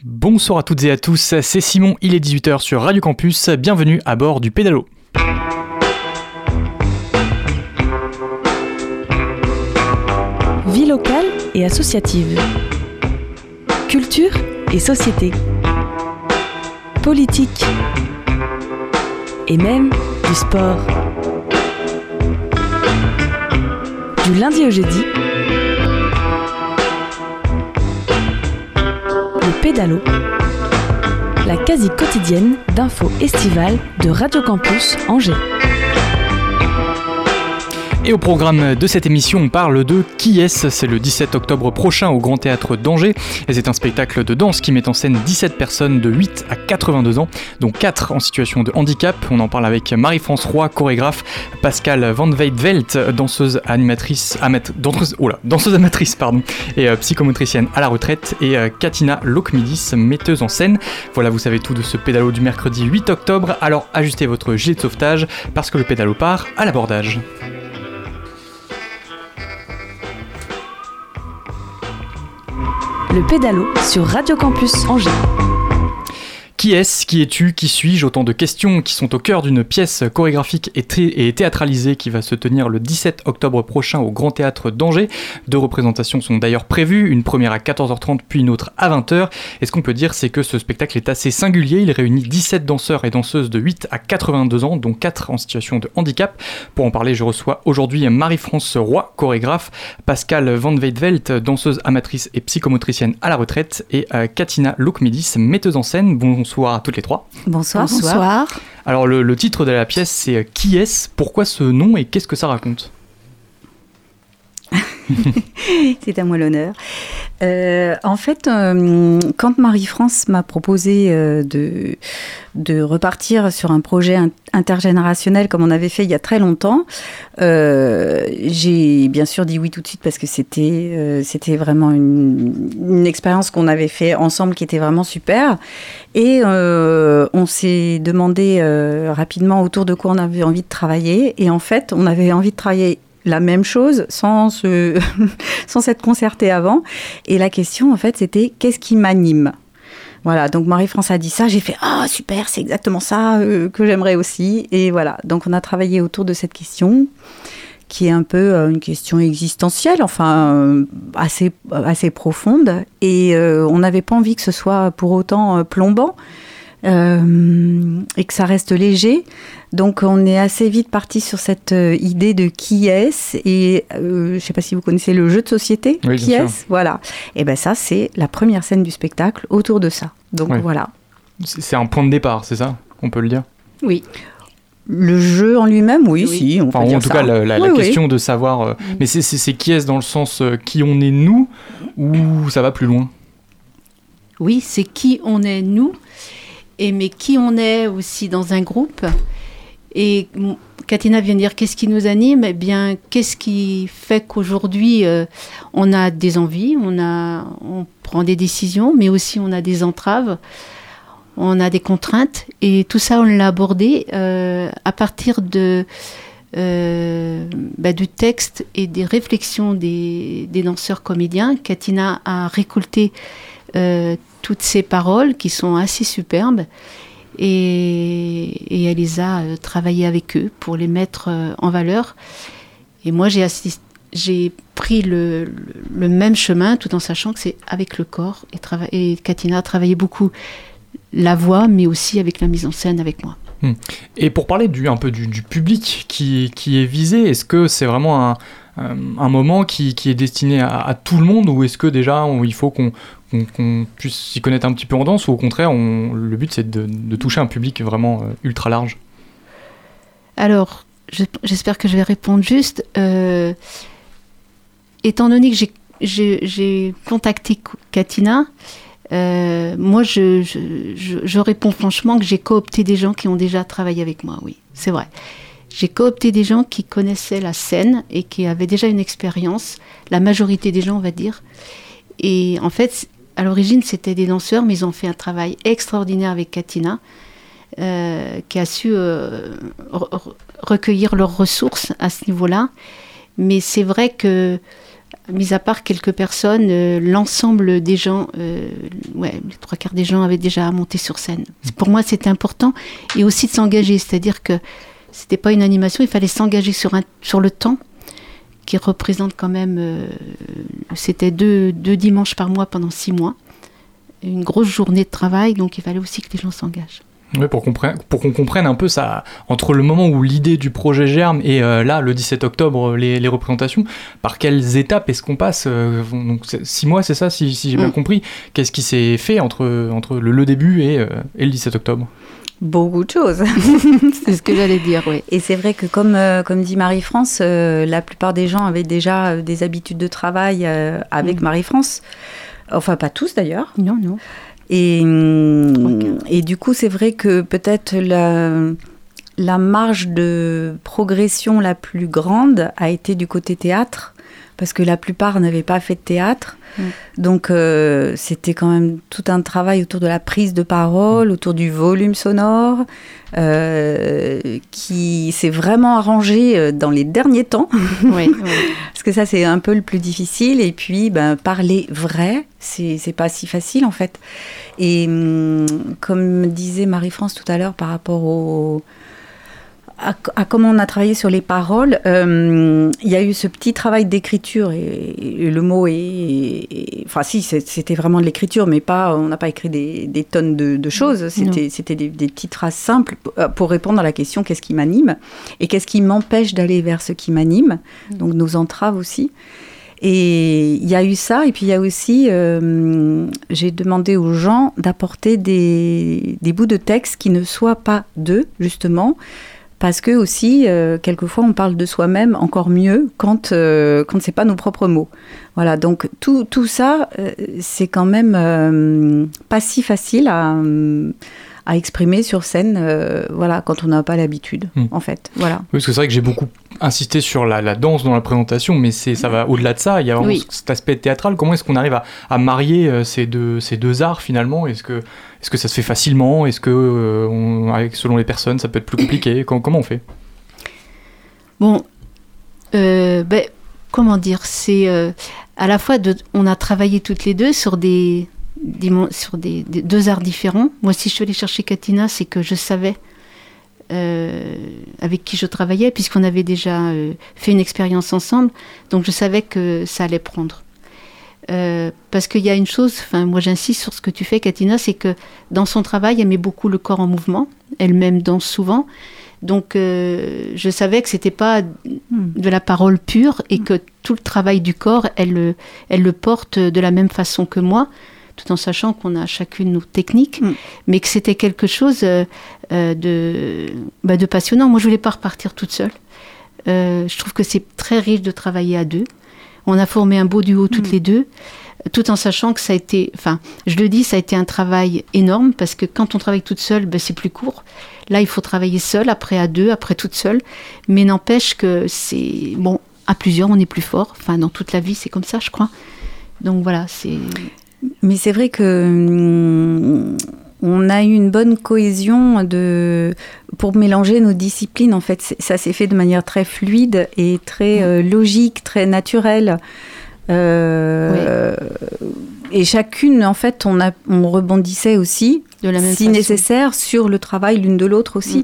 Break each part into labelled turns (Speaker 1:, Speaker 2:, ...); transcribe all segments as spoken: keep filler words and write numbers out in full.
Speaker 1: Bonsoir à toutes et à tous, c'est Simon, il est dix-huit heures sur Radio Campus, bienvenue à bord du Pédalo.
Speaker 2: Vie locale et associative. Culture et société. Politique. Et même du sport. Du lundi au jeudi, le Pédalo, la quasi quotidienne d'infos estivales de Radio Campus Angers.
Speaker 1: Et au programme de cette émission, on parle de Qui est-ce ? C'est le dix-sept octobre prochain au Grand Théâtre d'Angers. Et c'est un spectacle de danse qui met en scène dix-sept personnes de huit à quatre-vingt-deux ans, dont quatre en situation de handicap. On en parle avec Marie-France Roy, chorégraphe, Pascal Van Weidvelt, danseuse animatrice, amat, danseuse, oh là, danseuse amatrice pardon, et euh, psychomotricienne à la retraite, et euh, Katina Lokmidis, metteuse en scène. Voilà, vous savez tout de ce pédalo du mercredi huit octobre. Alors ajustez votre gilet de sauvetage parce que le pédalo part à l'abordage.
Speaker 2: Le Pédalo sur Radio Campus Angers.
Speaker 1: Qui est-ce ? Qui es-tu ? Qui suis-je ? Autant de questions qui sont au cœur d'une pièce chorégraphique et, thé- et théâtralisée qui va se tenir le dix-sept octobre prochain au Grand Théâtre d'Angers. Deux représentations sont d'ailleurs prévues, une première à quatorze heures trente puis une autre à vingt heures. Et ce qu'on peut dire, c'est que ce spectacle est assez singulier. Il réunit dix-sept danseurs et danseuses de huit à quatre-vingt-deux ans, dont quatre en situation de handicap. Pour en parler, je reçois aujourd'hui Marie-France Roy, chorégraphe, Pascal Van Weidvelt, danseuse amatrice et psychomotricienne à la retraite, et euh, Katina Lokmidis, metteuse en scène. Bonsoir. Bonsoir à toutes les trois.
Speaker 2: Bonsoir.
Speaker 3: Bonsoir.
Speaker 2: Bonsoir.
Speaker 1: Alors le, le titre de la pièce c'est Qui est-ce ? Pourquoi ce nom et qu'est-ce que ça raconte ?
Speaker 3: C'est à moi l'honneur. Euh, en fait, euh, quand Marie-France m'a proposé euh, de, de repartir sur un projet intergénérationnel comme on avait fait il y a très longtemps, euh, j'ai bien sûr dit oui tout de suite parce que c'était, euh, c'était vraiment une, une expérience qu'on avait fait ensemble qui était vraiment super. Et euh, on s'est demandé euh, rapidement autour de quoi on avait envie de travailler. Et en fait, on avait envie de travailler la même chose sans, se sans s'être concerté avant. Et la question, en fait, c'était « Qu'est-ce qui m'anime ?» Voilà, donc Marie-France a dit ça, j'ai fait « Ah, super, c'est exactement ça euh, que j'aimerais aussi ». Et voilà, donc on a travaillé autour de cette question, qui est un peu euh, une question existentielle, enfin, euh, assez, assez profonde. Et euh, on n'avait pas envie que ce soit pour autant euh, plombant. Euh, et que ça reste léger. Donc on est assez vite parti sur cette euh, idée de qui est-ce, et euh, je ne sais pas si vous connaissez le jeu de société,
Speaker 1: oui,
Speaker 3: qui est-ce, voilà. Et bien ça, c'est la première scène du spectacle autour de ça. Donc
Speaker 1: oui.
Speaker 3: Voilà.
Speaker 1: C'est, c'est un point de départ, c'est ça ? On peut le dire ?
Speaker 3: Oui. Le jeu en lui-même, oui,
Speaker 1: oui.
Speaker 3: si, on
Speaker 1: enfin,
Speaker 3: peut dire
Speaker 1: en tout
Speaker 3: ça.
Speaker 1: cas, la, la,
Speaker 3: oui,
Speaker 1: la
Speaker 3: oui.
Speaker 1: question de savoir... Euh, mmh. Mais c'est, c'est, c'est qui est-ce dans le sens euh, qui on est nous, ou ça va plus loin ?
Speaker 4: Oui, c'est qui on est nous. Et mais qui on est aussi dans un groupe. Et Katina vient de dire qu'est-ce qui nous anime ? Eh bien, qu'est-ce qui fait qu'aujourd'hui, euh, on a des envies, on, a, on prend des décisions, mais aussi on a des entraves, on a des contraintes. Et tout ça, on l'a abordé euh, à partir de, euh, bah, du texte et des réflexions des, des danseurs comédiens. Katina a récolté euh, toutes ces paroles qui sont assez superbes et, et elle les a euh, travaillées avec eux pour les mettre euh, en valeur. Et moi, j'ai, assist, j'ai pris le, le, le même chemin tout en sachant que c'est avec le corps. Et, trava- et Katina a travaillé beaucoup la voix, mais aussi avec la mise en scène avec moi.
Speaker 1: Et pour parler du, un peu du, du public qui, qui est visé, est-ce que c'est vraiment un, un moment qui, qui est destiné à, à tout le monde, ou est-ce que déjà on, il faut qu'on, qu'on, qu'on puisse s'y connaître un petit peu en danse, ou au contraire on, le but c'est de, de toucher un public vraiment euh, ultra large ?
Speaker 4: Alors, je, j'espère que je vais répondre juste. Euh, étant donné que j'ai, j'ai, j'ai contacté Katina, Euh, moi, je, je, je, je réponds franchement que j'ai coopté des gens qui ont déjà travaillé avec moi, oui, c'est vrai. J'ai coopté des gens qui connaissaient la scène et qui avaient déjà une expérience, la majorité des gens, on va dire. Et en fait, à l'origine, c'était des danseurs, mais ils ont fait un travail extraordinaire avec Katina, euh, qui a su euh, re- recueillir leurs ressources à ce niveau-là. Mais c'est vrai que mis à part quelques personnes, euh, l'ensemble des gens, euh, ouais, les trois quarts des gens avaient déjà monté sur scène. Pour moi, c'était important. Et aussi de s'engager, c'est-à-dire que c'était pas une animation, il fallait s'engager sur, un, sur le temps, qui représente quand même, euh, c'était deux, deux dimanches par mois pendant six mois. Une grosse journée de travail, donc il fallait aussi que les gens s'engagent.
Speaker 1: Oui, pour, comprenne, pour qu'on comprenne un peu ça, entre le moment où l'idée du projet germe et euh, là, le dix-sept octobre, les, les représentations, par quelles étapes est-ce qu'on passe euh, donc, six mois, c'est ça, si, si j'ai bien mmh. compris. Qu'est-ce qui s'est fait entre, entre le, le début et, euh, et le dix-sept octobre ?
Speaker 3: Beaucoup de choses.
Speaker 4: C'est ce que j'allais dire, oui.
Speaker 3: Et c'est vrai que, comme, euh, comme dit Marie-France, euh, la plupart des gens avaient déjà euh, des habitudes de travail euh, avec mmh. Marie-France. Enfin, pas tous d'ailleurs.
Speaker 4: Non, non.
Speaker 3: Et, et du coup, c'est vrai que peut-être la, la marge de progression la plus grande a été du côté théâtre, parce que la plupart n'avaient pas fait de théâtre. Mmh. Donc, euh, c'était quand même tout un travail autour de la prise de parole, autour du volume sonore, euh, qui s'est vraiment arrangé dans les derniers temps.
Speaker 4: Oui, oui.
Speaker 3: Parce que ça, c'est un peu le plus difficile. Et puis, ben, parler vrai, c'est, c'est pas si facile, en fait. Et hum, comme disait Marie-France tout à l'heure par rapport au... À, à comment on a travaillé sur les paroles, euh, il y a eu ce petit travail d'écriture et, et le mot est, est enfin si c'est, c'était vraiment de l'écriture, mais pas, on n'a pas écrit des, des tonnes de, de choses. C'était, non. c'était des, des petites phrases simples pour, pour répondre à la question qu'est-ce qui m'anime et qu'est-ce qui m'empêche d'aller vers ce qui m'anime. Donc nos entraves aussi. Et il y a eu ça, et puis il y a aussi, euh, j'ai demandé aux gens d'apporter des, des bouts de texte qui ne soient pas d'eux, justement. Parce que aussi, euh, quelquefois, on parle de soi-même encore mieux quand, euh, quand c'est pas nos propres mots. Voilà, donc tout, tout ça, euh, c'est quand même euh, pas si facile à, à exprimer sur scène, euh, voilà, quand on n'a pas l'habitude, mmh. en fait. Voilà.
Speaker 1: Oui, parce que c'est vrai que j'ai beaucoup insisté sur la, la danse dans la présentation, mais c'est, ça va au-delà de ça. Il y a vraiment oui. cet aspect théâtral. Comment est-ce qu'on arrive à, à marier euh, ces, deux, ces deux arts, finalement ? Est-ce que... Est-ce que ça se fait facilement ? Est-ce que, euh, on, avec, selon les personnes, ça peut être plus compliqué ? comment, comment on fait ?
Speaker 4: Bon, euh, ben, comment dire ? C'est euh, à la fois, de, on a travaillé toutes les deux sur des, des, sur des, des deux arts différents. Moi, si je suis allée chercher Katina, c'est que je savais euh, avec qui je travaillais, puisqu'on avait déjà euh, fait une expérience ensemble. Donc, je savais que ça allait prendre. Euh, parce qu'il y a une chose, enfin moi j'insiste sur ce que tu fais Katina, c'est que dans son travail elle met beaucoup le corps en mouvement, elle-même danse souvent, donc euh, je savais que c'était pas de la parole pure et que tout le travail du corps elle, elle le porte de la même façon que moi, tout en sachant qu'on a chacune nos techniques, mm. mais que c'était quelque chose euh, de, bah, de passionnant. Moi je voulais pas repartir toute seule, euh, je trouve que c'est très riche de travailler à deux. On a formé un beau duo toutes mmh. les deux, tout en sachant que ça a été, enfin, je le dis, ça a été un travail énorme, parce que quand on travaille toute seule, ben, c'est plus court. Là, il faut travailler seule, après à deux, après toute seule. Mais n'empêche que c'est, bon, à plusieurs, on est plus fort. Enfin, dans toute la vie, c'est comme ça, je crois. Donc voilà, c'est...
Speaker 3: Mais c'est vrai que... Hum, on a eu une bonne cohésion de, pour mélanger nos disciplines. En fait, ça s'est fait de manière très fluide et très euh, logique, très naturelle. Euh, oui. Et chacune, en fait, on, a, on rebondissait aussi,
Speaker 4: de la même
Speaker 3: si
Speaker 4: façon.
Speaker 3: nécessaire, sur le travail l'une de l'autre aussi. Mm.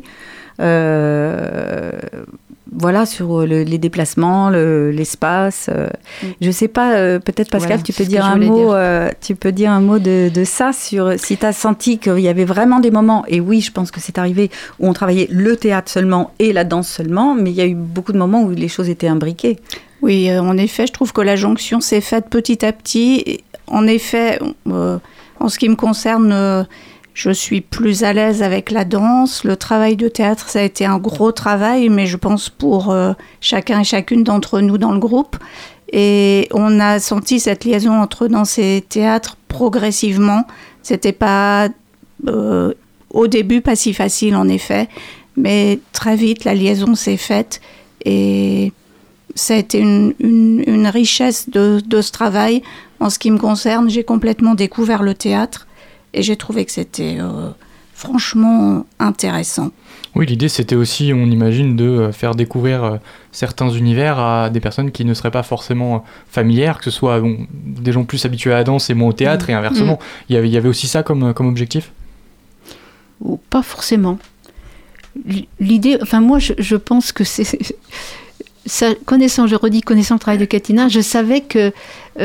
Speaker 3: Euh, voilà, sur le, les déplacements, le, l'espace. Euh, mm. Je sais pas, euh, peut-être Pascal, voilà, tu peux dire un mot, dire. Euh, tu peux dire un mot de, de ça, sur si tu as senti qu'il y avait vraiment des moments, et oui, je pense que c'est arrivé, où on travaillait le théâtre seulement et la danse seulement, mais il y a eu beaucoup de moments où les choses étaient imbriquées.
Speaker 5: Oui, euh, en effet, je trouve que la jonction s'est faite petit à petit. En effet, euh, en ce qui me concerne, euh, je suis plus à l'aise avec la danse. Le travail de théâtre, ça a été un gros travail, mais je pense pour euh, chacun et chacune d'entre nous dans le groupe. Et on a senti cette liaison entre danse et théâtre progressivement. C'était pas, euh, au début, pas si facile en effet, mais très vite, la liaison s'est faite et ça a été une, une, une richesse de, de ce travail. En ce qui me concerne, j'ai complètement découvert le théâtre et j'ai trouvé que c'était euh, franchement intéressant.
Speaker 1: Oui, l'idée c'était aussi, on imagine, de faire découvrir euh, certains univers à des personnes qui ne seraient pas forcément familières, que ce soit bon, des gens plus habitués à la danse et moins au théâtre, mmh. et inversement. Mmh. Il y avait, il y avait aussi ça comme, comme objectif ?
Speaker 4: Ou pas forcément. L'idée, enfin moi je, je pense que c'est... Ça, connaissant, je redis, connaissant le travail de Katina, je savais que,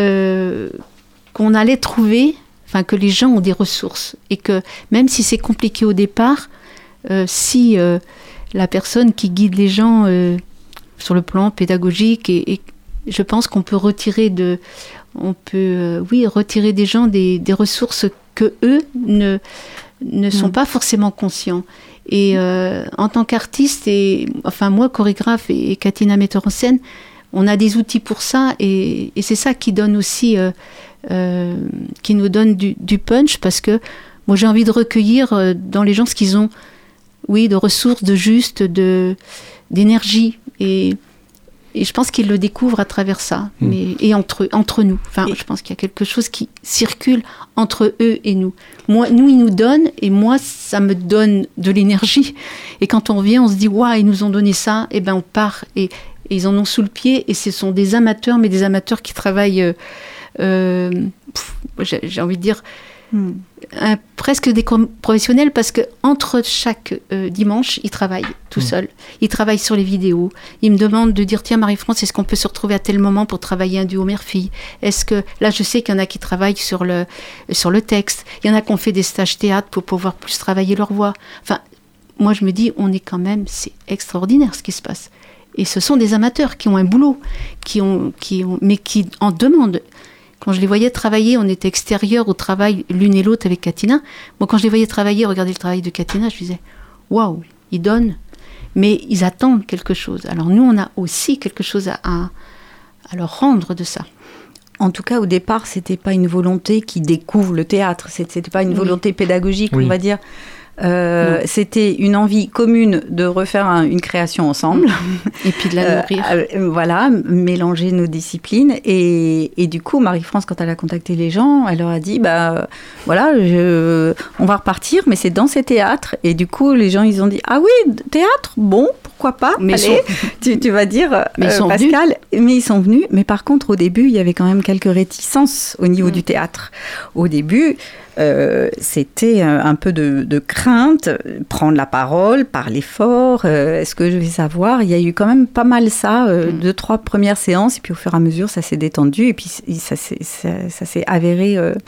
Speaker 4: euh, qu'on allait trouver, enfin que les gens ont des ressources, et que même si c'est compliqué au départ, Euh, si euh, la personne qui guide les gens euh, sur le plan pédagogique, et, et je pense qu'on peut retirer de, on peut, euh, oui, retirer des gens des, des ressources que eux ne ne sont mmh. pas forcément conscients. Et euh, en tant qu'artiste, et enfin moi chorégraphe et, et Katina metteur en scène, on a des outils pour ça, et, et c'est ça qui donne aussi, euh, euh, qui nous donne du, du punch, parce que moi j'ai envie de recueillir euh, dans les gens ce qu'ils ont. Oui, de ressources, de juste, de, d'énergie. Et, et je pense qu'ils le découvrent à travers ça. Mmh. Mais, et entre, entre nous. Enfin, et je pense qu'il y a quelque chose qui circule entre eux et nous. Moi, nous, ils nous donnent, et moi, ça me donne de l'énergie. Et quand on revient, on se dit, waouh, ils nous ont donné ça. Et bien, on part. Et, et ils en ont sous le pied. Et ce sont des amateurs, mais des amateurs qui travaillent, euh, euh, pff, j'ai, j'ai envie de dire, Hmm. Un, presque des professionnels, parce que entre chaque euh, dimanche ils travaillent tout hmm. seuls, ils travaillent sur les vidéos, ils me demandent de dire tiens Marie-France, est-ce qu'on peut se retrouver à tel moment pour travailler un duo mère-fille, est-ce que là je sais qu'il y en a qui travaillent sur le, sur le texte, il y en a qui ont fait des stages théâtre pour pouvoir plus travailler leur voix. Enfin moi je me dis on est quand même, c'est extraordinaire ce qui se passe, et ce sont des amateurs qui ont un boulot, qui ont, qui ont, mais qui en demandent. Quand je les voyais travailler, on était extérieurs au travail l'une et l'autre avec Katina. Moi, quand je les voyais travailler, regarder le travail de Katina, je disais « Waouh, ils donnent, mais ils attendent quelque chose. » Alors nous, on a aussi quelque chose à, à, à leur rendre de ça.
Speaker 3: En tout cas, au départ, c'était pas une volonté qui découvre le théâtre. C'était pas une volonté oui. pédagogique, oui. on va dire. Euh, c'était une envie commune de refaire un, une création ensemble.
Speaker 4: Et puis de la nourrir.
Speaker 3: Euh, voilà, mélanger nos disciplines. Et, et du coup, Marie-France, quand elle a contacté les gens, elle leur a dit, bah, voilà, je, on va repartir, mais c'est dans ces théâtres. Et du coup, les gens, ils ont dit, ah oui, théâtre, bon, pourquoi pas, mais allez, sont... tu, tu vas dire, mais euh, Pascal. Venus. Mais ils sont venus. Mais par contre, au début, il y avait quand même quelques réticences au niveau mmh. du théâtre. Au début... Euh, c'était un peu de, de crainte, prendre la parole, parler fort, euh, est-ce que je vais savoir ? Il y a eu quand même pas mal ça, euh, mmh. deux, trois premières séances, et puis au fur et à mesure, ça s'est détendu, et puis ça, s'est, ça, ça s'est avéré euh,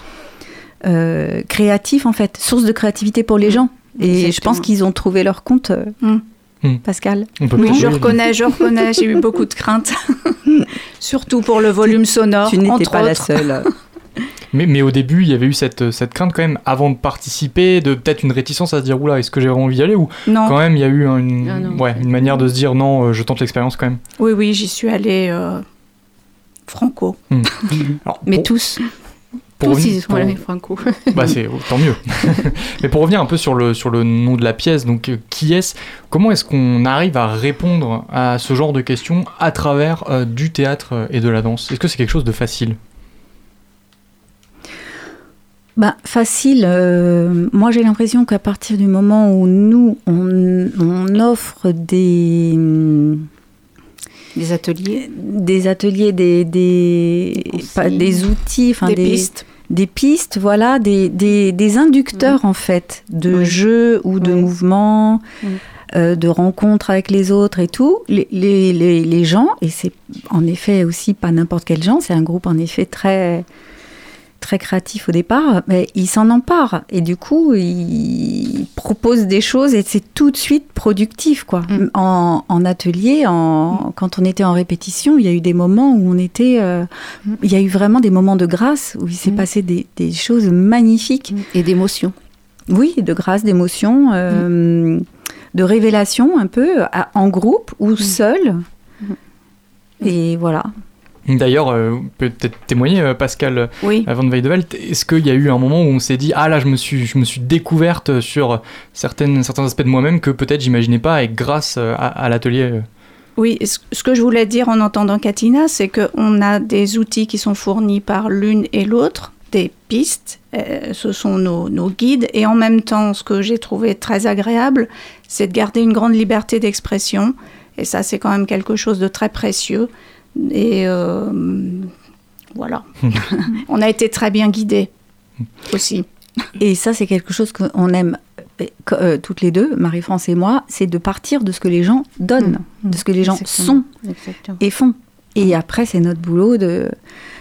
Speaker 3: euh, créatif, en fait, source de créativité pour les gens. Et Exactement. Je pense qu'ils ont trouvé leur compte, euh, mmh. Pascal.
Speaker 5: Oui, je reconnais, je reconnais, j'ai eu beaucoup de craintes, surtout pour le volume sonore,
Speaker 3: tu n'étais
Speaker 5: entre
Speaker 3: pas
Speaker 5: autres.
Speaker 3: la seule.
Speaker 1: Mais, mais au début, il y avait eu cette, cette crainte quand même, avant de participer, de peut-être une réticence à se dire, oula, est-ce que j'ai vraiment envie d'y aller ? Ou
Speaker 5: non.
Speaker 1: Quand même, il y a eu une, ah non, ouais, une manière de se dire, non, euh, je tente l'expérience quand même.
Speaker 5: Oui, oui, j'y suis allée euh, franco.
Speaker 1: Mmh. Alors,
Speaker 4: mais
Speaker 1: pour,
Speaker 4: tous
Speaker 1: pour
Speaker 4: tous
Speaker 1: revenir,
Speaker 4: ils sont allés franco.
Speaker 1: Bah c'est tant mieux. Mais pour revenir un peu sur le, sur le nom de la pièce, donc euh, qui est-ce ? Comment est-ce qu'on arrive à répondre à ce genre de questions à travers euh, du théâtre et de la danse ? Est-ce que c'est quelque chose de facile ?
Speaker 3: Bah, facile. Euh, moi, j'ai l'impression qu'à partir du moment où nous, on, on offre des...
Speaker 4: Des ateliers
Speaker 3: Des ateliers, des, des, pas, des outils,
Speaker 5: des,
Speaker 3: des
Speaker 5: pistes.
Speaker 3: Des pistes, voilà, des, des, des inducteurs, mmh. en fait, de oui. jeux ou de oui. mouvements, mmh. euh, de rencontres avec les autres et tout. Les, les, les, les gens, et c'est en effet aussi pas n'importe quel genre, c'est un groupe en effet très... très créatif au départ, mais ils s'en emparent et du coup ils proposent des choses et c'est tout de suite productif quoi. Mm. En, en atelier, en, mm. quand on était en répétition, il y a eu des moments où on était, euh, mm. il y a eu vraiment des moments de grâce où il s'est mm. passé des, des choses magnifiques
Speaker 4: et d'émotion.
Speaker 3: Oui, de grâce, d'émotion, euh, mm. de révélation un peu à, en groupe ou mm. seul. Mm. Et voilà.
Speaker 1: D'ailleurs, euh, peut-être témoigner, euh, Pascal
Speaker 5: oui.
Speaker 1: Van Weideveld, est-ce qu'il y a eu un moment où on s'est dit « Ah là, je me suis, je me suis découverte sur certaines, certains aspects de moi-même que peut-être j'imaginais pas et grâce à, à l'atelier »
Speaker 5: Oui, ce que je voulais dire en entendant Katina, c'est qu'on a des outils qui sont fournis par l'une et l'autre, des pistes, euh, ce sont nos, nos guides, et en même temps, ce que j'ai trouvé très agréable, c'est de garder une grande liberté d'expression, et ça, c'est quand même quelque chose de très précieux, et euh, voilà. On a été très bien guidés aussi.
Speaker 3: Et ça, c'est quelque chose qu'on aime euh, toutes les deux, Marie-France et moi, c'est de partir de ce que les gens donnent, mmh. de ce que les gens Exactement. sont Exactement. et font. Et après, c'est notre boulot de...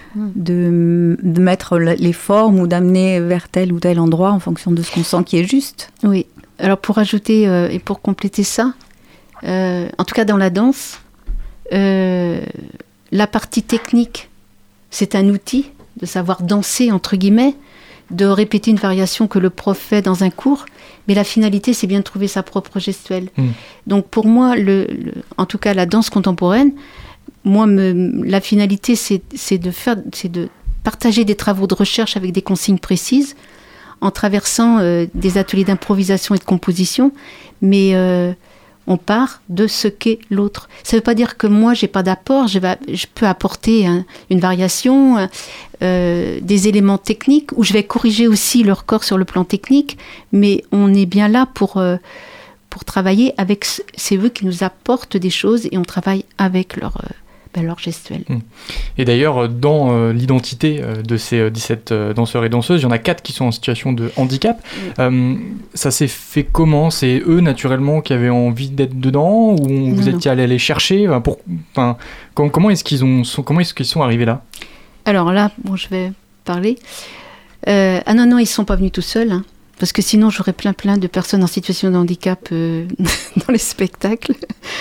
Speaker 3: De, de mettre les formes ou d'amener vers tel ou tel endroit en fonction de ce qu'on sent qui est juste.
Speaker 4: Oui. Alors pour ajouter euh, et pour compléter ça, euh, en tout cas dans la danse, euh, la partie technique, c'est un outil de savoir danser, entre guillemets, de répéter une variation que le prof fait dans un cours, mais la finalité, c'est bien de trouver sa propre gestuelle. Mmh. Donc pour moi, le, le, en tout cas la danse contemporaine, moi, me, la finalité, c'est, c'est, de faire, c'est de partager des travaux de recherche avec des consignes précises, en traversant euh, des ateliers d'improvisation et de composition, mais euh, on part de ce qu'est l'autre. Ça ne veut pas dire que moi, je n'ai pas d'apport, je, vais, je peux apporter un, une variation, euh, des éléments techniques, où je vais corriger aussi leur corps sur le plan technique, mais on est bien là pour... Euh, pour travailler avec... C'est eux qui nous apportent des choses, et on travaille avec leur... Euh, Ben leur gestuelle.
Speaker 1: Et d'ailleurs, dans euh, l'identité euh, de ces euh, dix-sept euh, danseurs et danseuses, il y en a quatre qui sont en situation de handicap. Oui. Euh, ça s'est fait comment ? C'est eux, naturellement, qui avaient envie d'être dedans, ou vous non, étiez allés les chercher ? pour, enfin, com- Comment est-ce qu'ils ont, sont, comment est-ce qu'ils sont arrivés là ?
Speaker 4: Alors là, bon, je vais parler. Euh, ah non, non, ils ne sont pas venus tout seuls, hein, parce que sinon, j'aurais plein, plein de personnes en situation de handicap euh, dans les spectacles.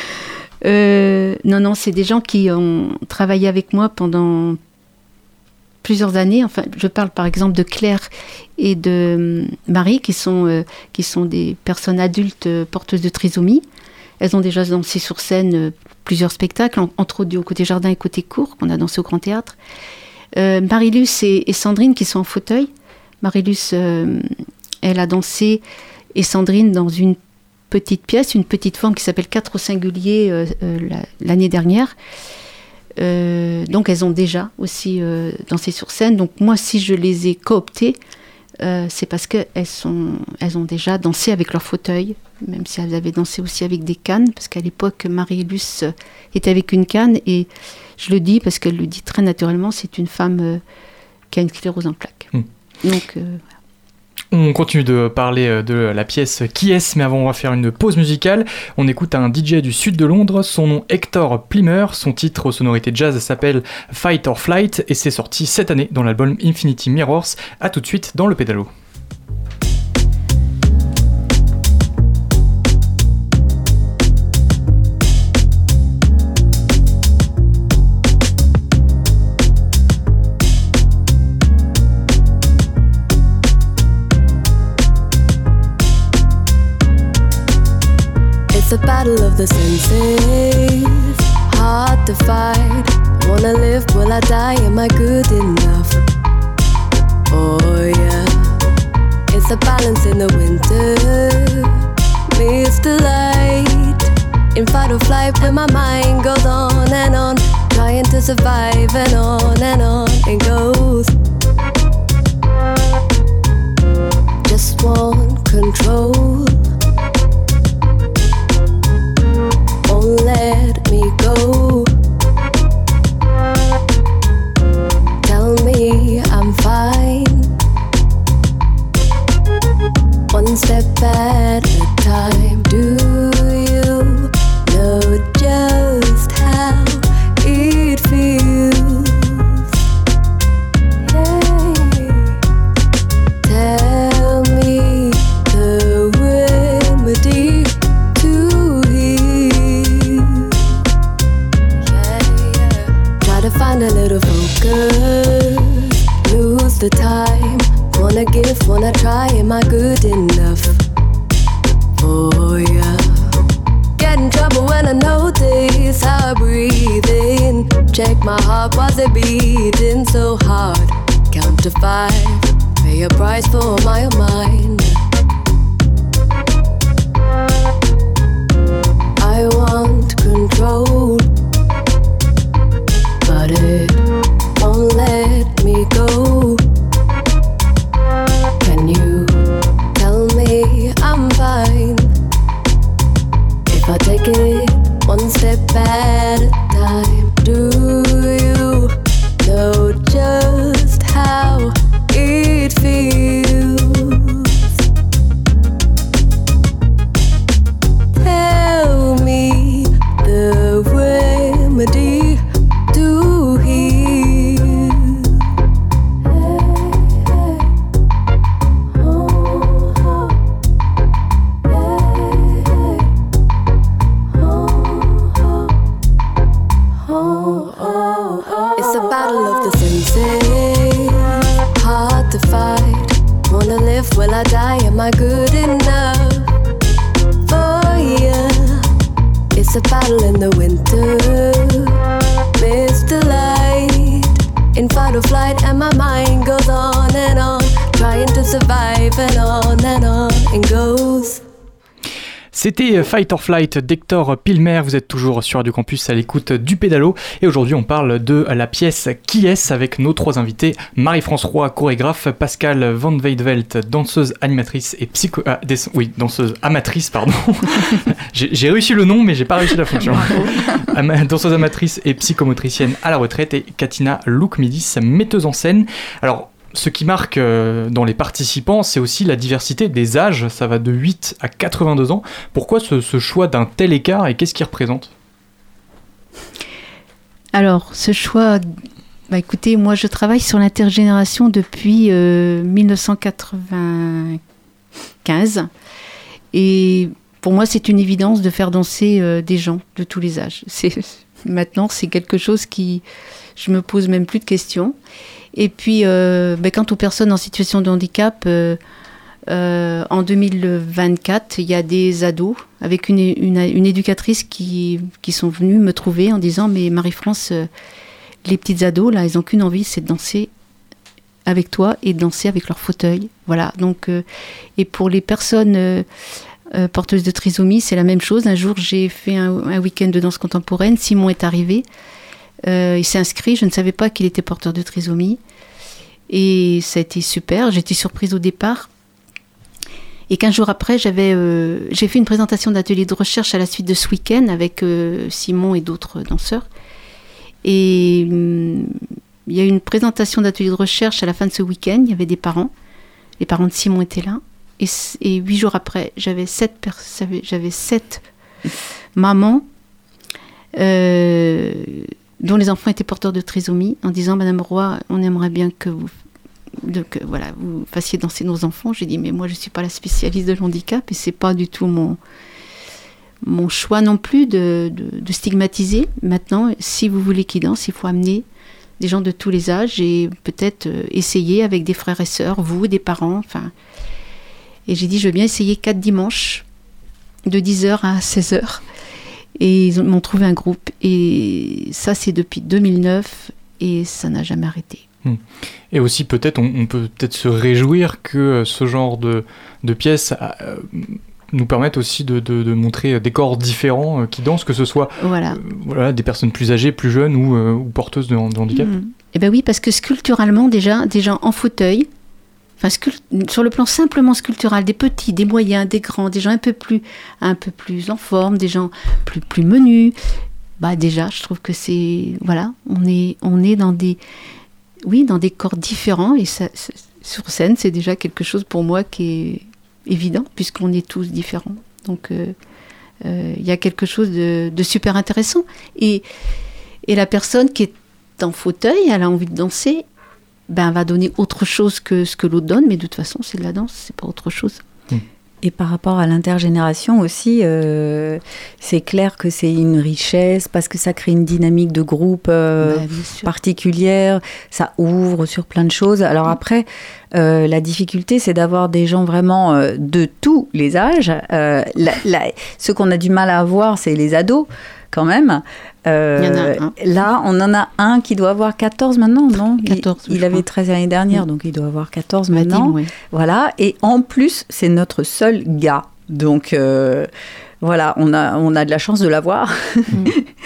Speaker 4: Euh, non, non, c'est des gens qui ont travaillé avec moi pendant plusieurs années. Enfin, je parle par exemple de Claire et de Marie, qui sont, euh, qui sont des personnes adultes euh, porteuses de trisomie. Elles ont déjà dansé sur scène euh, plusieurs spectacles, en, entre autres du Côté Jardin et Côté Cour, qu'on a dansé au Grand Théâtre. Euh, Marie-Luce et, et Sandrine, qui sont en fauteuil. Marie-Luce, euh, elle a dansé, et Sandrine dans une petite pièce, une petite forme qui s'appelle quatre au singulier euh, euh, la, l'année dernière. Euh, donc elles ont déjà aussi euh, dansé sur scène. Donc moi, si je les ai cooptées, euh, c'est parce qu'elles sont, elles ont déjà dansé avec leur fauteuil, même si elles avaient dansé aussi avec des cannes, parce qu'à l'époque, Marie-Luce était avec une canne, et je le dis parce qu'elle le dit très naturellement, c'est une femme euh, qui a une sclérose en plaques. Mmh. Donc euh, voilà.
Speaker 1: On continue de parler de la pièce Qui est-ce, mais avant on va faire une pause musicale. On écoute un D J du sud de Londres, son nom Hector Plimmer, son titre aux sonorités jazz s'appelle Fight or Flight, et c'est sorti cette année dans l'album Infinity Mirrors. A tout de suite dans le pédalo.
Speaker 6: It's a battle of the senses, hard to fight. Wanna live, will I die? Am I good enough? Oh yeah. It's a balance in the winter, meets the light. In fight or flight, when my mind goes on and on, trying to survive, and on and on it goes. Just want control. Let me go. Tell me I'm fine. One step at a time. Do you know just how it feels? Yeah. Tell me the remedy to heal. Find a little focus, lose the time. Wanna give, wanna try, am I good enough? Oh yeah. Get in trouble when I notice how I breathe in. Check my heart, was it beating so hard? Count to five, pay a price for my mind. I want control, but it won't let me go. will I die? Am I good enough? Oh yeah, it's a battle in the winter. Mister Light, in fight or flight, and my mind goes on and on, trying to survive, and on and on it goes.
Speaker 1: C'était Fight or Flight d'Hector Pilmer, vous êtes toujours sur Radio Campus à l'écoute du pédalo et aujourd'hui on parle de la pièce Qui est-ce avec nos trois invités, Marie-France Roy, chorégraphe, Pascal Van Weidvelt, danseuse animatrice et psycho... Ah, des... oui, danseuse amatrice, pardon. j'ai, j'ai réussi le nom mais j'ai pas réussi la fonction. Ama... danseuse amatrice et psychomotricienne à la retraite et Katina Loukmidis, metteuse en scène. Alors, ce qui marque euh, dans les participants, c'est aussi la diversité des âges. Ça va de huit à quatre-vingt-deux ans. Pourquoi ce, ce choix d'un tel écart et qu'est-ce qu'il représente ?
Speaker 4: Alors, ce choix... Bah, écoutez, moi, je travaille sur l'intergénération depuis euh, dix-neuf cent quatre-vingt-quinze. Et pour moi, c'est une évidence de faire danser euh, des gens de tous les âges. C'est, maintenant, c'est quelque chose qui... Je me pose même plus de questions. Et puis, euh, ben, quant aux personnes en situation de handicap, euh, euh, en deux mille vingt-quatre, il y a des ados avec une, une, une éducatrice qui, qui sont venus me trouver en disant « Mais Marie-France, euh, les petites ados, là, elles n'ont qu'une envie, c'est de danser avec toi et de danser avec leur fauteuil. » Voilà. Donc, euh, et pour les personnes euh, euh, porteuses de trisomie, c'est la même chose. Un jour, j'ai fait un, un week-end de danse contemporaine. Simon est arrivé. Euh, il s'est inscrit, je ne savais pas qu'il était porteur de trisomie et ça a été super, j'étais surprise au départ et quinze jours après j'avais, euh, j'ai fait une présentation d'atelier de recherche à la suite de ce week-end avec euh, Simon et d'autres danseurs et hum, il y a eu une présentation d'atelier de recherche à la fin de ce week-end, il y avait des parents, les parents de Simon étaient là et, et huit jours après j'avais sept, pers- j'avais sept mamans euh, dont les enfants étaient porteurs de trisomie, en disant « Madame Roy, on aimerait bien que vous, de, que, voilà, vous fassiez danser nos enfants. » J'ai dit « Mais moi, je ne suis pas la spécialiste de l'handicap et ce n'est pas du tout mon, mon choix non plus de, de, de stigmatiser. Maintenant, si vous voulez qu'ils dansent, il faut amener des gens de tous les âges et peut-être euh, essayer avec des frères et sœurs, vous, des parents. Enfin. Et j'ai dit « Je veux bien essayer quatre dimanches, de dix heures à seize heures. » Et ils m'ont trouvé un groupe. Et ça, c'est depuis deux mille neuf. Et ça n'a jamais arrêté.
Speaker 1: Et aussi, peut-être, on, on peut peut-être se réjouir que ce genre de, de pièces euh, nous permettent aussi de, de, de montrer des corps différents euh, qui dansent, que ce soit
Speaker 4: voilà.
Speaker 1: Euh, voilà, des personnes plus âgées, plus jeunes ou, euh, ou porteuses de, de handicap.
Speaker 4: Mmh. Eh bien oui, parce que sculpturalement, déjà, des gens en fauteuil, enfin, scult- sur le plan simplement sculptural, des petits, des moyens, des grands, des gens un peu plus, un peu plus en forme, des gens plus, plus menus. Bah déjà, je trouve que c'est, voilà, on est, on est dans des, oui, dans des corps différents et ça, sur scène, c'est déjà quelque chose pour moi qui est évident puisqu'on est tous différents. Donc, il euh, euh, y a quelque chose de, de super intéressant et et la personne qui est en fauteuil, elle a envie de danser. Ben, va donner autre chose que ce que l'autre donne, mais de toute façon, c'est de la danse, c'est pas autre chose.
Speaker 3: Et par rapport à l'intergénération aussi, euh, c'est clair que c'est une richesse parce que ça crée une dynamique de groupe euh,
Speaker 4: Ben,
Speaker 3: particulière, ça ouvre sur plein de choses. Alors après, euh, la difficulté, c'est d'avoir des gens vraiment euh, de tous les âges. Euh, la, la, ce qu'on a du mal à avoir, c'est les ados, quand même. Euh,
Speaker 4: Il y en a un.
Speaker 3: Là, on en a un qui doit avoir quatorze maintenant, non ?
Speaker 4: quatorze,
Speaker 3: Il, il
Speaker 4: je
Speaker 3: avait
Speaker 4: crois.
Speaker 3: treize l'année dernière,
Speaker 4: Mm.
Speaker 3: donc il doit avoir quatorze
Speaker 4: Vadim,
Speaker 3: maintenant.
Speaker 4: ouais.
Speaker 3: Voilà, et en plus, c'est notre seul gars. Donc, euh, voilà, on a, on a de la chance de l'avoir.
Speaker 4: Mm.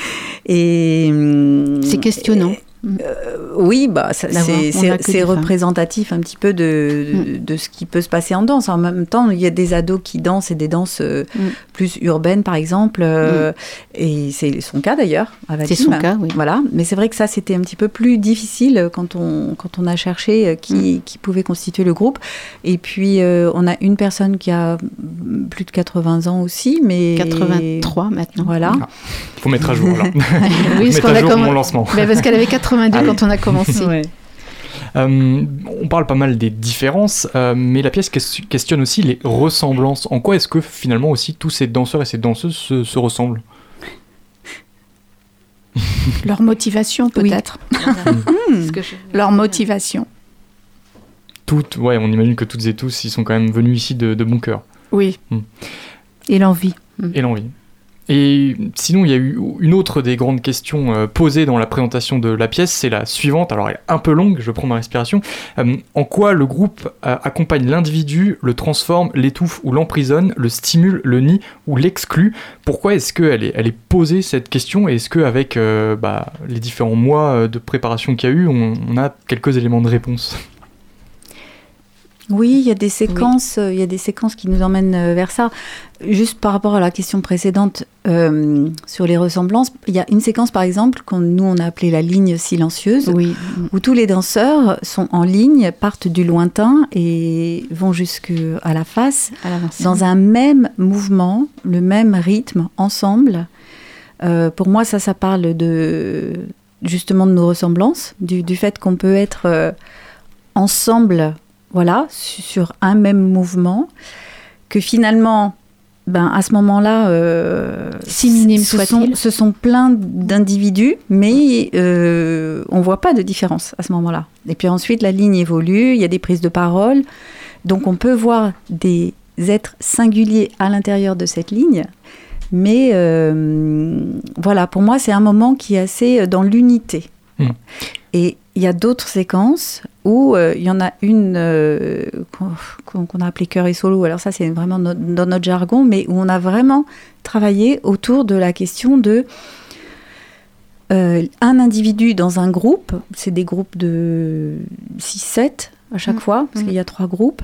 Speaker 3: et, hum,
Speaker 4: C'est questionnant.
Speaker 3: euh, oui, bah, ça,
Speaker 4: D'avoir-
Speaker 3: c'est,
Speaker 4: on
Speaker 3: c'est,
Speaker 4: a que
Speaker 3: c'est
Speaker 4: des femmes.
Speaker 3: représentatif un petit peu de, de, de ce qui peut se passer en danse. En même temps, il y a des ados qui dansent et des danses euh,
Speaker 4: Mm.
Speaker 3: plus urbaines, par exemple. euh, Et c'est son cas d'ailleurs. à Vadim.
Speaker 4: C'est son cas, oui.
Speaker 3: Voilà. Mais c'est vrai que ça, c'était un petit peu plus difficile quand on, quand on a cherché euh, qui,
Speaker 4: Mm.
Speaker 3: qui pouvait constituer le groupe. Et puis, euh, on a une personne qui a plus de quatre-vingts ans aussi. Mais...
Speaker 4: quatre-vingt-trois maintenant.
Speaker 3: Voilà.
Speaker 1: Ah, faut mettre à jour là.
Speaker 4: Oui, parce
Speaker 1: mettre
Speaker 4: qu'on
Speaker 1: à
Speaker 4: a
Speaker 1: jour
Speaker 4: comm-
Speaker 1: mon lancement.
Speaker 4: Ben, parce qu'elle avait quatre-vingt-deux
Speaker 1: Ah oui.
Speaker 4: quand on a commencé.
Speaker 3: Ouais.
Speaker 1: Euh, on parle pas mal des différences, euh, mais la pièce ques- questionne aussi les ressemblances. En quoi est-ce que finalement aussi tous ces danseurs et ces danseuses se, se ressemblent ?
Speaker 5: Leur motivation, peut-être.
Speaker 4: Parce que je-
Speaker 5: Leur motivation.
Speaker 1: toutes, ouais, on imagine que toutes et tous, ils sont quand même venus ici de, de bon cœur.
Speaker 4: Oui.
Speaker 1: Mm.
Speaker 4: Et l'envie.
Speaker 1: Et l'envie. Et sinon, il y a eu une autre des grandes questions euh, posées dans la présentation de la pièce, c'est la suivante. Alors, elle est un peu longue, je prends ma respiration. Euh, en quoi le groupe euh, accompagne l'individu, le transforme, l'étouffe ou l'emprisonne, le stimule, le nie ou l'exclut? Pourquoi est-ce qu'elle est, elle est posée, cette question? Et est-ce qu'avec euh, bah, les différents mois de préparation qu'il y a eu, on, on a quelques éléments de réponse?
Speaker 3: Oui, il y a des séquences, oui. il y a des séquences qui nous emmènent vers ça. Juste par rapport à la question précédente euh, sur les ressemblances, il y a une séquence par exemple que nous on a appelée la ligne silencieuse,
Speaker 4: oui.
Speaker 3: où tous les danseurs sont en ligne, partent du lointain et vont jusqu'à la face, à dans un même mouvement, le même rythme, ensemble. Euh, pour moi, ça, ça parle de justement de nos ressemblances, du, du fait qu'on peut être euh, ensemble. Voilà, sur un même mouvement, que finalement, ben, à ce moment-là, euh,
Speaker 4: si minime
Speaker 3: ce,
Speaker 4: soit-il,
Speaker 3: sont, ce sont plein d'individus, mais euh, on ne voit pas de différence à ce moment-là. Et puis ensuite, la ligne évolue, il y a des prises de parole, donc on peut voir des êtres singuliers à l'intérieur de cette ligne, mais euh, voilà, pour moi, c'est un moment qui est assez dans l'unité. Mmh. Et il y a d'autres séquences où euh, il y en a une euh, qu'on, qu'on a appelée Cœur et Solo. Alors ça, c'est vraiment no- dans notre jargon, mais où on a vraiment travaillé autour de la question de euh, un individu dans un groupe. C'est des groupes de six sept à chaque mmh. fois, parce mmh. qu'il y a trois groupes.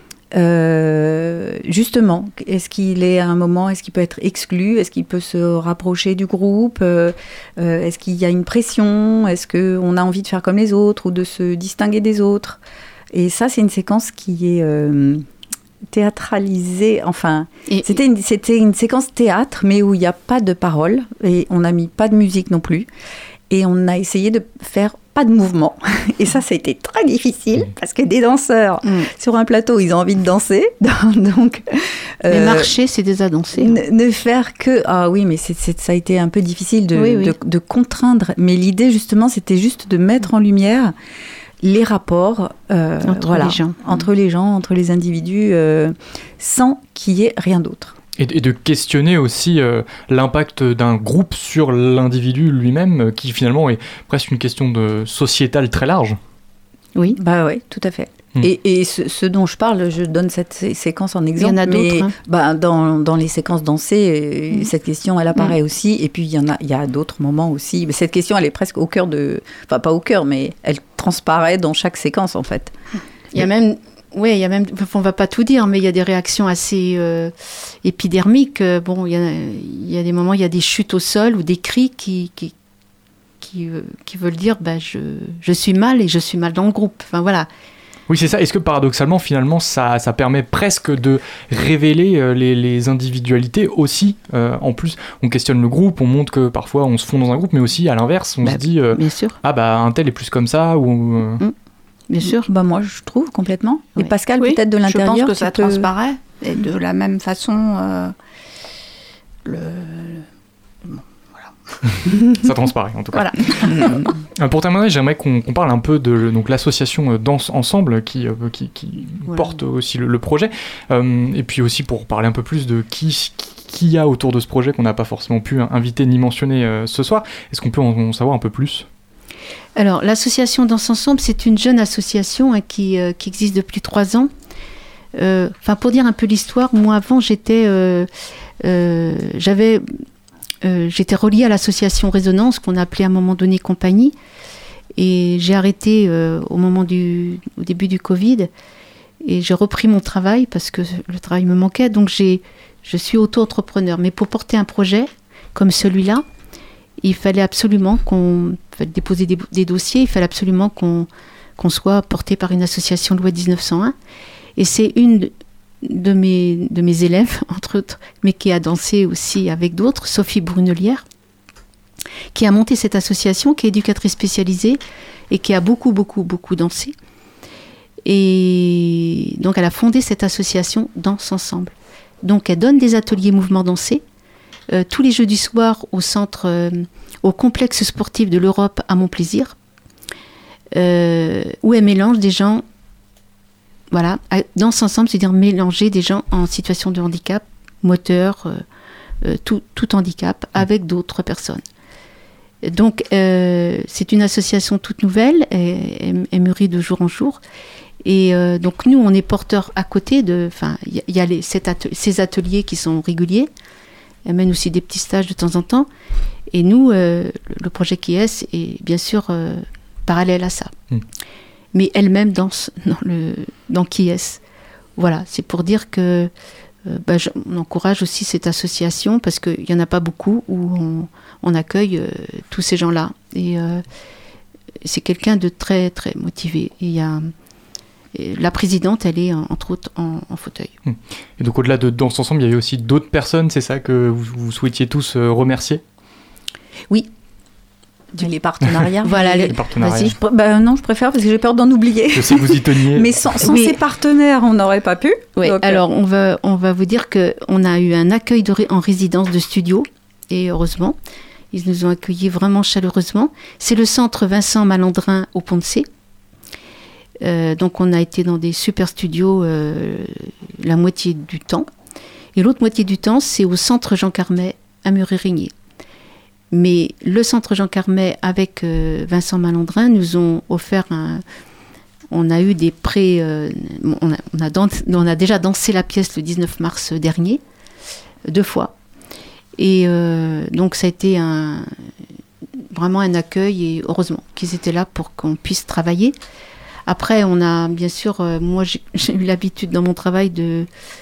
Speaker 3: Euh, justement, est-ce qu'il est à un moment, est-ce qu'il peut être exclu, est-ce qu'il peut se rapprocher du groupe, euh, euh, est-ce qu'il y a une pression, est-ce qu'on a envie de faire comme les autres ou de se distinguer des autres? Et ça, c'est une séquence qui est euh, théâtralisée, enfin, et, c'était, une, c'était une séquence théâtre, mais où il n'y a pas de parole, et on n'a mis pas de musique non plus, et on a essayé de faire pas de mouvement. Et ça, ça a été très difficile parce que des danseurs mmh. sur un plateau, ils ont envie de danser. Donc,
Speaker 4: euh, mais marcher, c'est déjà danser.
Speaker 3: Ne, ne faire que... Ah oui, mais c'est, c'est, ça a été un peu difficile de,
Speaker 4: oui, oui.
Speaker 3: de, de contraindre. Mais l'idée, justement, c'était juste de mettre en lumière les rapports euh,
Speaker 4: entre,
Speaker 3: voilà,
Speaker 4: les gens.
Speaker 3: entre les gens, entre les individus, euh, sans qu'il y ait rien d'autre.
Speaker 1: Et de questionner aussi euh, l'impact d'un groupe sur l'individu lui-même, qui finalement est presque une question de sociétale très large.
Speaker 3: Oui, bah oui, tout à fait. Mmh. Et, et ce, ce dont je parle, je donne cette sé- séquence en exemple.
Speaker 4: Il y en a
Speaker 3: mais
Speaker 4: d'autres. Hein.
Speaker 3: Bah, dans, dans les séquences dansées, mmh. cette question, elle apparaît mmh. aussi. Et puis, il y en a, il y a d'autres moments aussi. Mais cette question, elle est presque au cœur de... Enfin, pas au cœur, mais elle transparaît dans chaque séquence, en fait.
Speaker 4: Il y a même... Oui, il y a même, on ne va pas tout dire, mais il y a des réactions assez euh, épidermiques. Bon, il y, a, il y a des moments, il y a des chutes au sol ou des cris qui, qui, qui, euh, qui veulent dire bah, je, je suis mal et je suis mal dans le groupe. Enfin, voilà.
Speaker 1: Oui, c'est ça. Est-ce que paradoxalement, finalement, ça, ça permet presque de révéler euh, les, les individualités aussi euh, en plus, on questionne le groupe, on montre que parfois on se fond dans un groupe, mais aussi à l'inverse, on
Speaker 4: bah,
Speaker 1: se dit euh,
Speaker 4: bien sûr.
Speaker 1: Ah, bah, un tel est plus comme ça. Ou, euh...
Speaker 4: mmh. Bien sûr.
Speaker 3: Bah moi, je trouve complètement.
Speaker 5: Oui.
Speaker 3: Et Pascal,
Speaker 5: oui,
Speaker 3: peut-être de l'intérieur.
Speaker 5: Je pense que ça
Speaker 3: peut...
Speaker 5: transparaît. Et de la même façon, euh, le... Bon, voilà.
Speaker 1: Ça transparaît, en tout cas. Voilà. Pour terminer, j'aimerais qu'on, qu'on parle un peu de donc, l'association Danse Ensemble qui, qui, qui voilà. porte aussi le, le projet. Euh, et puis aussi pour parler un peu plus de qui... qui y a autour de ce projet qu'on n'a pas forcément pu inviter ni mentionner euh, ce soir. Est-ce qu'on peut en, en savoir un peu plus ?
Speaker 4: Alors, l'association Danse Ensemble, c'est une jeune association hein, qui, euh, qui existe depuis trois ans. Euh, pour dire un peu l'histoire, moi avant, j'étais, euh, euh, j'avais, euh, j'étais reliée à l'association Résonance, qu'on a appelée à un moment donné Compagnie. Et j'ai arrêté euh, au, moment du, au début du Covid. Et j'ai repris mon travail parce que le travail me manquait. Donc, j'ai, je suis auto-entrepreneur. Mais pour porter un projet comme celui-là, il fallait absolument qu'on fallait déposer des, des dossiers, il fallait absolument qu'on, qu'on soit porté par une association loi dix-neuf cent un. Et c'est une de, de, mes, de mes élèves, entre autres, mais qui a dansé aussi avec d'autres, Sophie Brunelière, qui a monté cette association, qui est éducatrice spécialisée et qui a beaucoup, beaucoup, beaucoup dansé. Et donc elle a fondé cette association Danse Ensemble. Donc elle donne des ateliers mouvements dansés, Euh, tous les jeudis soirs au centre, euh, au complexe sportif de l'Europe à Montplaisir, euh, où elle mélange des gens voilà, danse ensemble, c'est-à-dire mélanger des gens en situation de handicap, moteur, euh, euh, tout, tout handicap, avec d'autres personnes. Donc, euh, c'est une association toute nouvelle, elle, elle mûrit de jour en jour. Et euh, donc, nous, on est porteurs à côté de... Enfin, il y, y a les, cet atelier, ces ateliers qui sont réguliers. Elle mène aussi des petits stages de temps en temps. Et nous, euh, le projet Qui est est bien sûr euh, parallèle à ça. Mmh. Mais elle-même danse dans, le, dans Qui est. Voilà, c'est pour dire que euh, bah, je, on encourage aussi cette association parce qu'il n'y en a pas beaucoup où on, on accueille euh, tous ces gens-là. Et euh, c'est quelqu'un de très, très motivé. Et il y a... La présidente, elle est entre autres en, en fauteuil.
Speaker 1: Et donc au-delà de Danse Ensemble, il y avait aussi d'autres personnes, c'est ça que vous, vous souhaitiez tous remercier ?
Speaker 4: Oui.
Speaker 3: Les partenariats.
Speaker 4: Voilà,
Speaker 1: les, les partenariats.
Speaker 3: Vas-y. Je, bah non, je préfère parce que j'ai peur d'en oublier.
Speaker 1: Je sais que vous y teniez.
Speaker 3: Mais sans, sans
Speaker 4: Mais,
Speaker 3: ces partenaires, on n'aurait pas pu.
Speaker 4: Oui,
Speaker 3: donc,
Speaker 4: alors on va, on va vous dire qu'on a eu un accueil de, en résidence de studio, et heureusement, ils nous ont accueillis vraiment chaleureusement. C'est le centre Vincent Malandrin au Pont-de-C. Euh, donc on a été dans des super studios euh, la moitié du temps. Et l'autre moitié du temps, c'est au centre Jean Carmet à Muré-Rigné. Mais le centre Jean Carmet avec euh, Vincent Malandrin nous ont offert un... On a eu des pré... Euh, on, a, on, a dans, on a déjà dansé la pièce le dix-neuf mars dernier, deux fois. Et euh, donc ça a été un, vraiment un accueil, et heureusement qu'ils étaient là pour qu'on puisse travailler. Après, on a bien sûr, euh, moi j'ai, j'ai eu l'habitude dans mon travail de,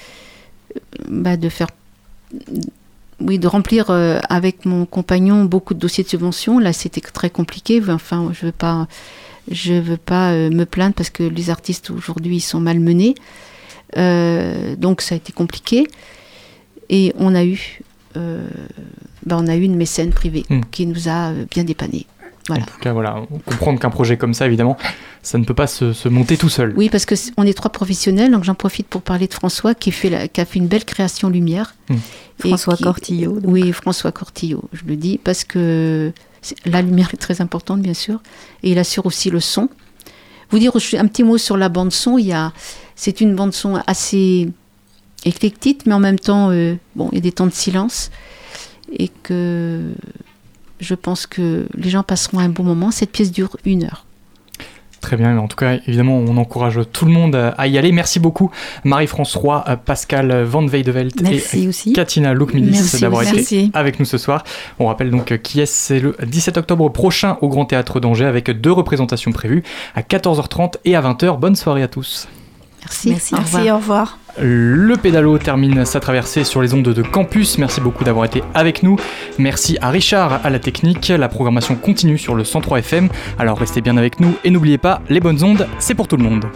Speaker 4: bah, de faire, oui, de remplir euh, avec mon compagnon beaucoup de dossiers de subvention. Là, c'était très compliqué. Enfin, je veux pas, je veux pas euh, me plaindre parce que les artistes aujourd'hui ils sont malmenés. Euh, donc ça a été compliqué. Et on a eu, euh, bah, on a eu une mécène privée mmh. qui nous a bien dépannés. Voilà.
Speaker 1: En tout cas, voilà, comprendre qu'un projet comme ça, évidemment, ça ne peut pas se, se monter tout seul.
Speaker 4: Oui, parce qu'on est trois professionnels, donc j'en profite pour parler de François, qui, fait la, qui a fait une belle création lumière.
Speaker 3: Mmh. François
Speaker 4: qui,
Speaker 3: Cortillo. Donc.
Speaker 4: Oui, François Cortillo, je le dis, parce que la lumière est très importante, bien sûr, et il assure aussi le son. Vous dire un petit mot sur la bande-son, il y a, c'est une bande-son assez éclectique, mais en même temps, euh, bon, il y a des temps de silence, et que... Je pense que les gens passeront un bon moment. Cette pièce dure une heure.
Speaker 1: Très bien. En tout cas, évidemment, on encourage tout le monde à y aller. Merci beaucoup, Marie-France Roy, Pascal Van Weidevelt
Speaker 3: Merci
Speaker 1: et
Speaker 3: aussi.
Speaker 1: Katina Loukmilis d'avoir
Speaker 3: Merci.
Speaker 1: été avec nous ce soir. On rappelle donc qui est, c'est le dix-sept octobre prochain au Grand Théâtre d'Angers avec deux représentations prévues à quatorze heures trente et à vingt heures. Bonne soirée à tous.
Speaker 4: Merci.
Speaker 3: Merci.
Speaker 5: Au revoir. Merci, au revoir.
Speaker 1: Le pédalo termine sa traversée sur les ondes de Campus. Merci beaucoup d'avoir été avec nous. Merci à Richard à la technique. La programmation continue sur le cent trois F M. Alors restez bien avec nous et n'oubliez pas, les bonnes ondes, c'est pour tout le monde.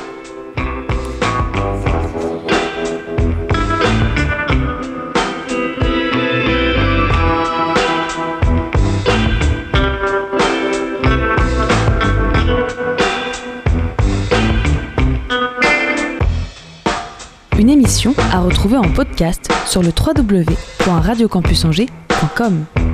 Speaker 2: Une émission à retrouver en podcast sur le w w w point radio campus angers point com.